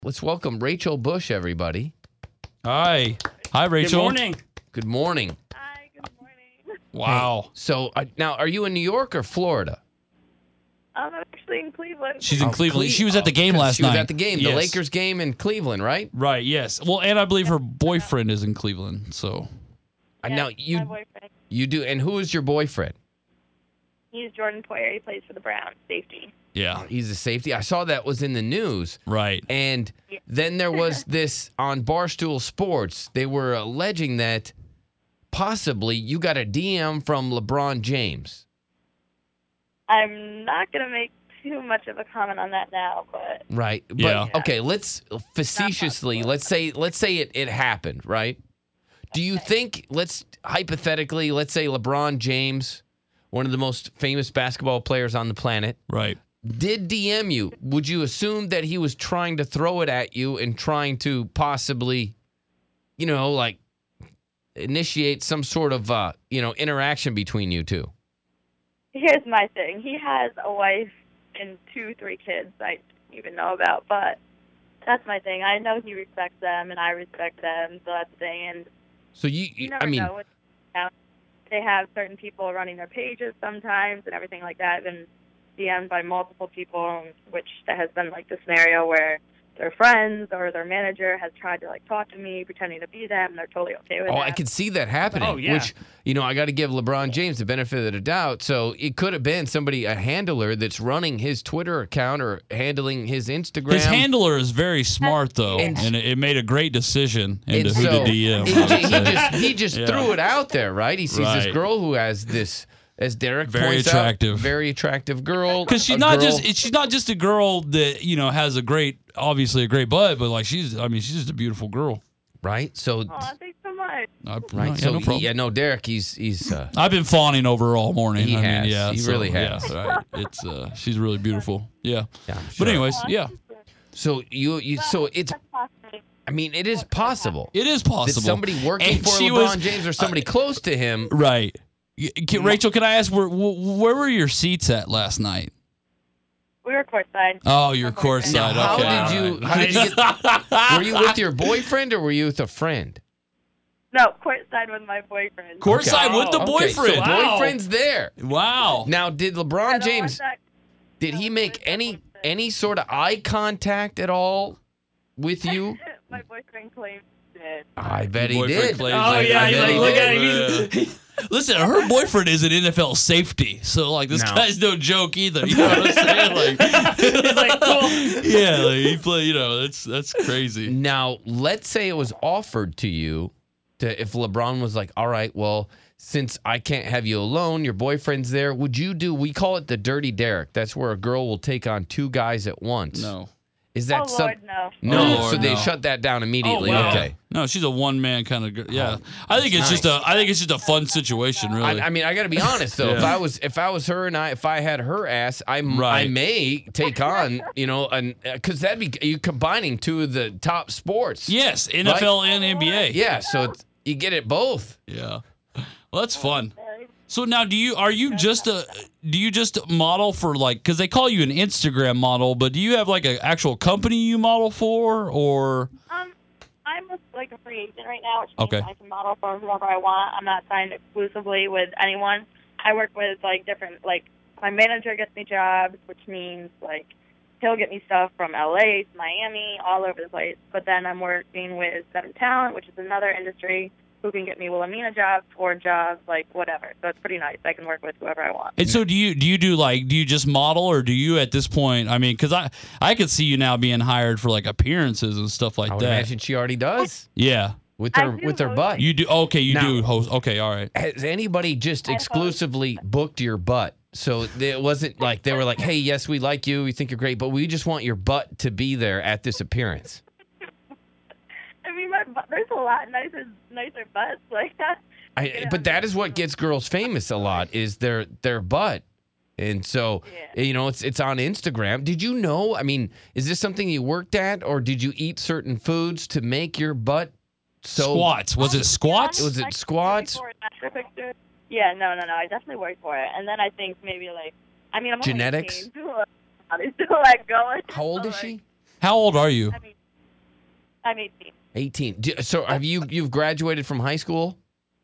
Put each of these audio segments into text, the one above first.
Let's welcome Rachel Bush, everybody. Hi, Rachel. Good morning. Good morning. Hi, good morning. Wow. Hey, so now, are you in New York or Florida? I'm actually in Cleveland. She's in Cleveland. She was at the game last She night. was at the game, Yes. the Lakers game in Cleveland, right? Right. Yes. Well, and I believe her boyfriend is in Cleveland. So. Now my you boyfriend. do, and who is your boyfriend? He's Jordan Poyer. He plays for the Browns, safety. Yeah. He's a safety. I saw that was in the news. Right. And then there was this on Barstool Sports. They were alleging that possibly you got a DM from LeBron James. I'm not going to make too much of a comment on that now, but Right. But Yeah. okay, let's facetiously, let's say it happened, right? Do you think, let's say LeBron James, one of the most famous basketball players on the planet, Right. did DM you? Would you assume that he was trying to throw it at you and trying to possibly, like initiate some sort of, interaction between you two? here's my thing. He has a wife and 2-3 kids I didn't even know about, but that's my thing. I know he respects them, and I respect them, so that's the thing. And So you never know what they have certain people running their pages sometimes and everything like that. I've been DM'd by multiple people, which that has been like the scenario where their friends or their manager has tried to like talk to me, pretending to be them, and they're totally okay with it. I could see that happening. Oh, yeah. Which, I got to give LeBron James the benefit of the doubt. So it could have been a handler that's running his Twitter account or handling his Instagram. His handler is very smart though, And- and it made a great decision into And who so to DM. he just Yeah. threw it out there, right? He sees this Right. girl who has this, as Derek Very points attractive. out, very attractive girl. Because she's not just a girl that has obviously a great butt, but like she's just a beautiful girl. right. So Aw, thanks so much. right. No problem. No, Derek, he's I've been fawning over her all morning. He I has. mean, yeah, He so, really has. Yeah, right. It's she's really beautiful. Yeah. yeah, I'm But sure. anyways, yeah, So so it's. That's possible. I mean, it is possible. it is That possible. somebody working And for she LeBron was- James or somebody close to him. Right. Rachel, can I ask where were your seats at last night? We were courtside. Oh, you're My boyfriend. courtside. Now, Okay. how did you get? Were you with your boyfriend or were you with a friend? No, courtside with my boyfriend. Courtside Okay. with the Okay, boyfriend. so Wow. boyfriend's there. Wow. Now, did I LeBron don't want James? that- Did he make any sort of eye contact at all with you? My boyfriend claims he did. I bet he Boyfriend did. claims Oh, like- yeah, I he's bet like, he look did. at him. Listen, her boyfriend is an NFL safety, so like this No. guy's no joke either. You know what I'm saying? Like, He's like, cool. yeah, like he play. That's crazy. Now, let's say it was offered to you, if LeBron was like, "All right, well, since I can't have you alone, your boyfriend's there. Would you do? We call it the dirty Derek. That's where a girl will take on two guys at once. No, Is that Oh, Lord, no. No, Oh, Lord, so they no. shut that down immediately. Oh, wow. Okay. no, she's a one man kind of girl. Yeah, I think it's just a fun situation, really. I mean, I got to be honest though. Yeah. If I was her and if I had her ass, I Right. may take on, because that'd be you combining two of the top sports. yes, NFL and NBA. Yeah. So you get it both. Yeah. Well, that's fun. So now, do you just model for because they call you an Instagram model, but do you have like an actual company you model for, or? I'm like a free agent right now, which means Okay. I can model for whoever I want. I'm not signed exclusively with anyone. I work with my manager gets me jobs, which means he'll get me stuff from LA to Miami, all over the place. But then I'm working with Seven Talent, which is another industry, who can get me Wilhelmina jobs, Ford jobs, whatever. So it's pretty nice. I can work with whoever I want. And so do you just model, or do you at this point? I mean, because I could see you now being hired for appearances and stuff like I would that. imagine she already does Yeah, with I her do with her host- butt. you do. Okay, you Now- do host. Okay, all right. Has anybody just I exclusively booked your butt? So it wasn't like they were like, "Hey, yes, we like you. We think you're great, but we just want your butt to be there at this appearance." I mean, there's a lot nicer butts like that. But that is what gets girls famous a lot is their butt. And so, it's on Instagram. Did you know? I mean, is this something you worked at, or did you eat certain foods to make your butt so Squats. Was it squats? Was it squats? Yeah, no. I definitely worked for it. And then I think maybe I'm Genetics? only 18, so still going. How old is So, she? How old are you? I mean, I'm 18. 18. So you've graduated from high school?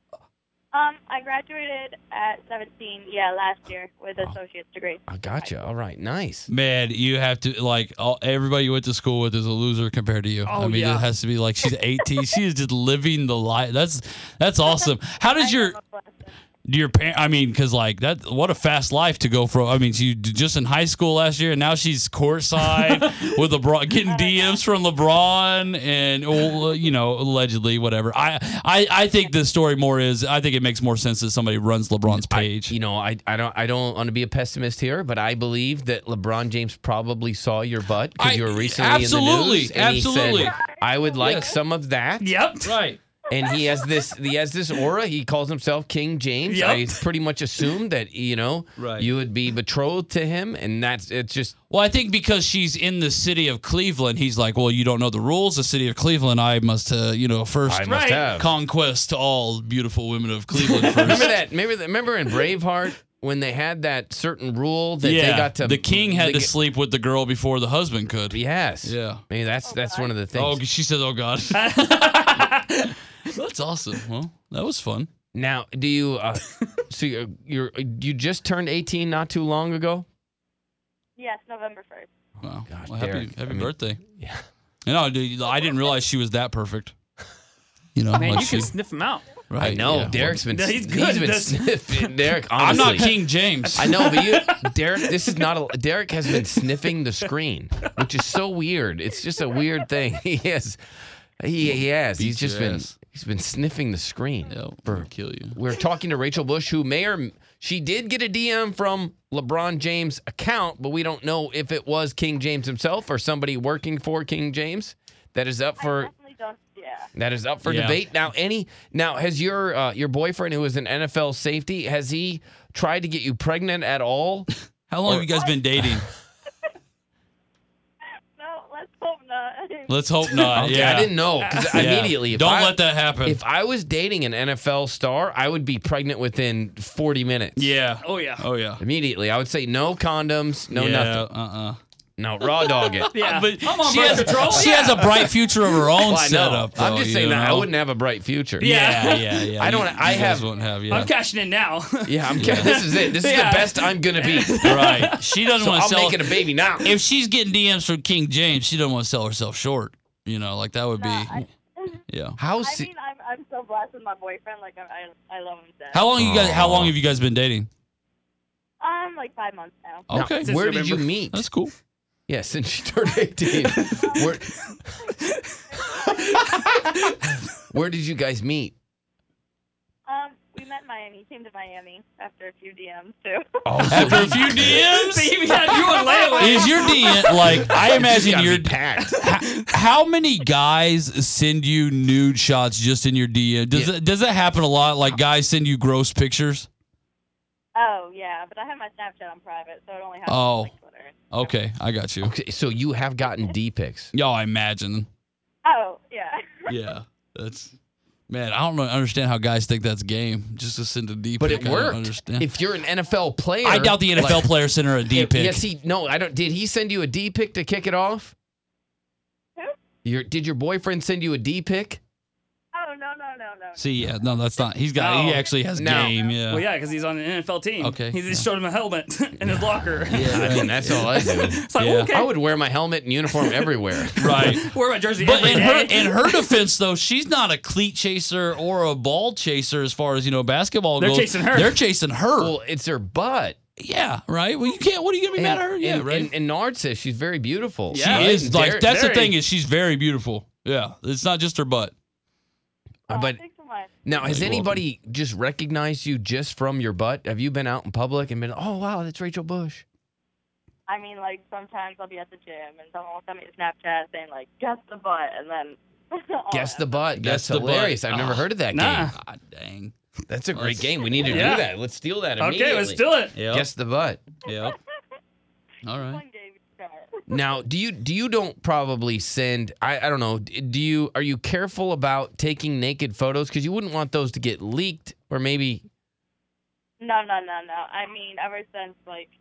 I graduated at 17, last year with an associate's degree. I gotcha. All right. Nice. Man, you have to everybody you went to school with is a loser compared to you. Oh, I mean, yeah. it has to be like she's 18. She is just living the life. That's awesome. How does your parent? I mean, because like that, what a fast life to go from. I mean, she just in high school last year, and now she's courtside with LeBron, getting DMs from LeBron, and allegedly whatever. I think the story more is I think it makes more sense that somebody runs LeBron's page. I don't want to be a pessimist here, but I believe that LeBron James probably saw your butt because you were recently in the news. And Absolutely. He said, I would like some of that. Yep. Right. And he has this aura. He calls himself King James. Yep. I pretty much assumed that Right. you would be betrothed to him, and it's just Well, I think because she's in the city of Cleveland, he's like, well, you don't know the rules. The city of Cleveland, I must, first I must Right. have. conquest all beautiful women of Cleveland first. Remember in Braveheart when they had that certain rule that they got to the king had to sleep with the girl before the husband could. Yes. Yeah. I mean that's one of the things. Oh, she says, "Oh God." That's awesome. Well, that was fun. Now, do you? So you just turned 18 not too long ago? Yes, November 1st. Wow. Gosh, Well, Derek, happy I mean, birthday. Yeah. Dude, I didn't realize she was that perfect. Man, like you she- can sniff him out. I right? know. yeah. Derek's been. He's good at been this. sniffing. Derek, I'm honestly, not King James. I know, but Derek, this is not a. Derek has been sniffing the screen, which is so weird. It's just a weird thing. He has. He has. He's Beats just your been. ass. He's been sniffing the screen. Yep, For- I'll kill you. We're talking to Rachel Bush, who she did get a DM from LeBron James' account, but we don't know if it was King James himself or somebody working for King James. That is up I for definitely don't. Yeah. that is up for Yeah. debate. Now has your boyfriend, who is an NFL safety, has he tried to get you pregnant at all? How long have you guys been dating? No, let's hope not. Let's hope not. Okay, Yeah. I didn't know because Yeah. immediately Don't let that happen. If I was dating an NFL star, I would be pregnant within 40 minutes. yeah. Oh, yeah. Oh yeah. Immediately, I would say no condoms, no nothing. No, raw dog it. Yeah. But I'm on she birth has, control. she Yeah. has a bright future of her own Well, I know. setup. I'm though, just you saying that I know? wouldn't have a bright future. Yeah. I don't- You I guys have- won't have. Yeah. I'm cashing in now. Yeah, this is it. This is the Yeah. best I'm gonna be. Right. She doesn't So want to I'm sell. making a baby now. If she's getting DMs from King James, she doesn't want to sell herself short. Like that would be. Yeah. How I mean, I'm so blessed with my boyfriend. Like, I love him to death. How long you guys? How long have you guys been dating? Like 5 months now. Now, Okay. Since where did you November. meet? That's cool. Yeah, since she turned 18. Where did you guys meet? We met in Miami. He came to Miami after a few DMs too. Oh, After a few DMs, See, you had you on layaway. is your DM like? I imagine you're. packed. How many guys send you nude shots just in your DM? Does that happen a lot? Like guys send you gross pictures? Oh yeah, but I have my Snapchat on private, so it only happens Oh. on like Twitter. Okay, I got you. Okay, so you have gotten D pics. Y'all, I imagine. Oh yeah. Yeah, that's. Man, I don't understand how guys think that's game. Just to send a D But pic. it I don't worked. understand. If you're an NFL player, I doubt the NFL like, player sent her a D pic. Yes, I don't. Did he send you a D pic to kick it off? Who? Did your boyfriend send you a D pic? Oh no. See, yeah, no, that's not. He actually has No. game. Yeah. Well, yeah, because he's on an NFL team. Okay, He just yeah. showed him a helmet in his locker. I mean, that's all I do. It's like, Yeah. okay. I would wear my helmet and uniform everywhere. Right. Wear my jersey But every day. in her defense, though, she's not a cleat chaser or a ball chaser as far as basketball They're goes. chasing her. They're chasing her. Well, it's her butt. Yeah, right. Well, you can't. What are you gonna be mad at her? Yeah, right. And Nard says she's very beautiful. Yeah. She Right? is And like Derek- that's the very- thing is she's very beautiful. Yeah, it's not just her butt. But Thanks so much. now, has You're anybody just recognized you just from your butt? Have you been out in public and been, oh wow, that's Rachel Bush? I mean, like sometimes I'll be at the gym and someone will send me a Snapchat saying like, "Guess the butt," and then. Guess the butt. Guess That's the butt. hilarious. I've never heard of that Nah. game. God dang. That's a great game. We need to Yeah. do that. Let's steal that immediately. Okay, let's do it. Yep. Guess the butt. Yep. All right. Fun game. Try it. Now, do you don't probably send? I don't know. Are you careful about taking naked photos because you wouldn't want those to get leaked or maybe? No. I mean, ever since like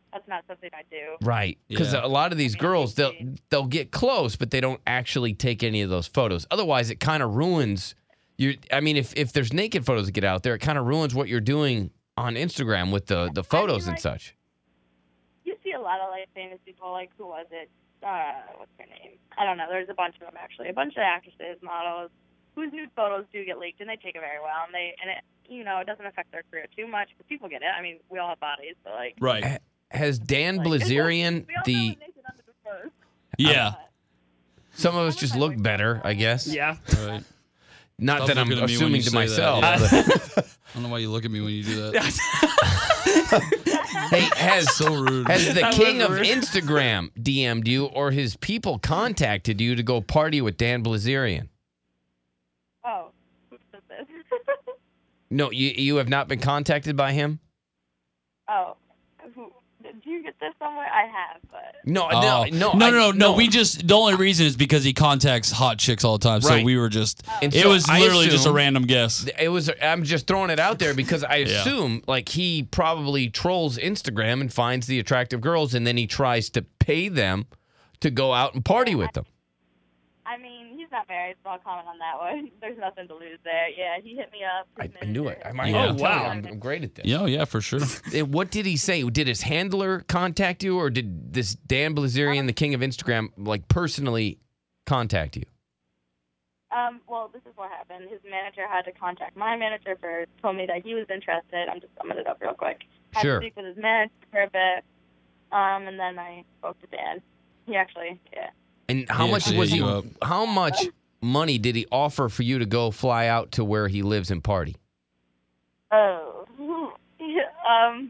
That's not something I do. Right. Because Yeah. a lot of these girls, they'll get close, but they don't actually take any of those photos. Otherwise, it kind of ruins your. I mean, if there's naked photos that get out there, it kind of ruins what you're doing on Instagram with the photos and like, such. You see a lot of like famous people, like who was it? What's her name? I don't know. There's a bunch of them actually. A bunch of actresses, models, whose nude photos do get leaked, and they take it very well, and it it doesn't affect their career too much, but people get it. I mean, we all have bodies, so like. Right. Has Dan Like, Blazerian we all know the? what naked under the clothes. Yeah. Some of us just look better, I guess. Yeah. Right. Not Stop that I'm looking at me when assuming you to say that, myself. yeah. but- I don't know why you look at me when you do that. Hey, has So rude. Has the That king was of rude. Instagram DM'd you, or his people contacted you to go party with Dan Blazerian? Oh, who does this? No, you have not been contacted by him? Oh, did you get this somewhere? I have, but No, Oh. no. We just the only reason is because he contacts hot chicks all the time. So Right. we were just And it so was I literally just a assume- random guess. It was. I'm just throwing it out there because I Yeah. assume like he probably trolls Instagram and finds the attractive girls, and then he tries to pay them to go out and party with them. I mean, he's not married, so I'll comment on that one. There's nothing to lose there. Yeah, he hit me up. I knew it. Yeah. I'm telling you, wow. I'm great at this. Yeah, for sure. And what did he say? Did his handler contact you, or did this Dan Blazerian, the king of Instagram, like personally contact you? Well, this is what happened. His manager had to contact my manager first, told me that he was interested. I'm just summing it up real quick. Had Sure. to speak with his manager for a bit, and then I spoke to Dan. He actually, yeah. And how Yeah, much so was hit he? you up. How much money did he offer for you to go fly out to where he lives and party? Oh, yeah,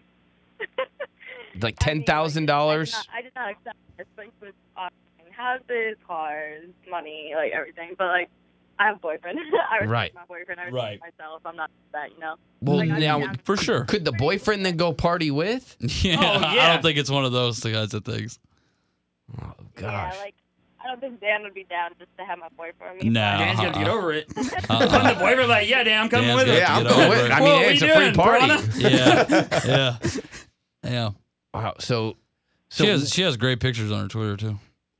Like I mean, $10,000? I did not accept this, but he was offering houses, cars, money, like everything. But like, I have a boyfriend. I respect Right. my boyfriend. I respect Right. myself. I'm not that, Well, Like, I now mean, For sure. could the boyfriend then go party with? Yeah, Oh, I yeah. don't think it's one of those kinds of things. Oh Yeah, gosh. like I don't think Dan would be down just to have my boyfriend with me. No. Dan's got to get over it. Uh-uh. I'm the boyfriend, like, yeah, Dan, I'm coming Dan's with got it. to get over it. I Whoa, mean, what it's you a free doing, party. Piranha? Yeah. Wow. So She has great pictures on her Twitter too.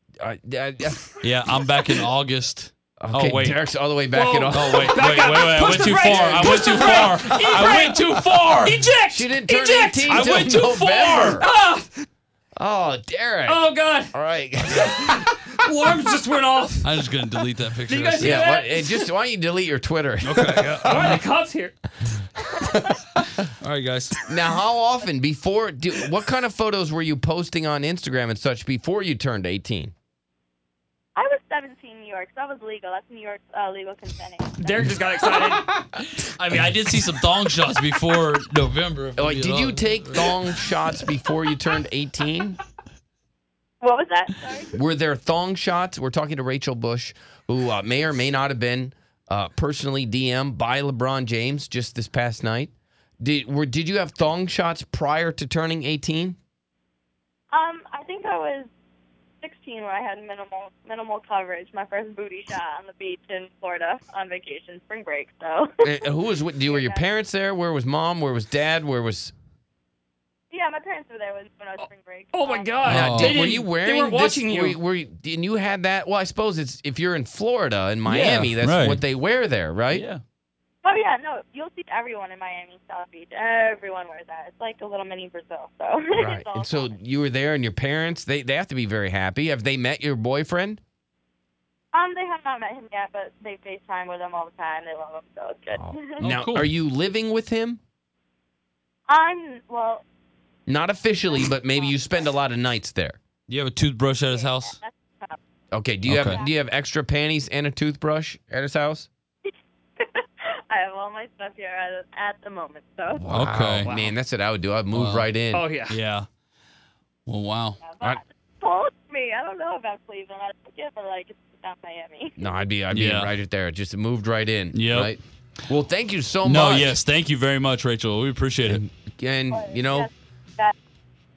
Yeah, I'm back in August. okay, wait. Derek's all the way back Whoa. in. Oh wait. Back up. I Push went the too brakes. far. I Push went the too brakes. far. Eat I went too far. Eject! She didn't turn Eject! 18 I till went too November. far. Ah! Oh, Derek. Oh, God. All right. Alarms just went off. I'm just gonna delete that picture. You guys see yeah. that? Why don't you delete your Twitter? All right, the cops here. All right, guys. Now, how often what kind of photos were you posting on Instagram and such before you turned 18? I was 17 in New York, so that was legal. That's New York's legal consenting. Derek just got excited. I mean, I did see some thong shots before November. if I'm Like, being did you honest. take thong shots before you turned 18? What was that? Sorry. Were there thong shots? We're talking to Rachel Bush, who may or may not have been personally DM'd by LeBron James just this past night. Did you have thong shots prior to turning 18? I think I was 16 when I had minimal coverage. My first booty shot on the beach in Florida on vacation, spring break. So. Who was with you? Were your parents there? Where was mom? Where was dad? Where was? Yeah, my parents were there when I was spring break. Oh, my God. Now, Oh. They were didn't- you wearing? They weren't this- watching you. Were you? And you had that? Well, I suppose it's if you're in Florida and Miami, that's right. what they wear there, right? Yeah. Oh yeah, no, you'll see everyone in Miami, South Beach. Everyone wears that. It's like a little mini Brazil. So. Right. It's all And so common. you were there, and your parents they have to be very happy. Have they met your boyfriend? They have not met him yet, but they FaceTime with him all the time. They love him, so it's good. Oh, Now, cool. are you living with him? Well, Not officially, but maybe you spend a lot of nights there. Do you have a toothbrush at his house? Okay. Do you Okay. have extra panties and a toothbrush at his house? I have all my stuff here at the moment. So. Okay. Wow, man, that's what I would do. I'd move Wow. right in. Oh, yeah. Yeah. Well, wow. Told me. I don't know about Cleveland. I don't get, but like it's not Miami. No, I'd be Yeah. right there. Just moved right in. Yep. Right? Well, thank you so No, much. yes. Thank you very much, Rachel. We appreciate it. And you know, Yes,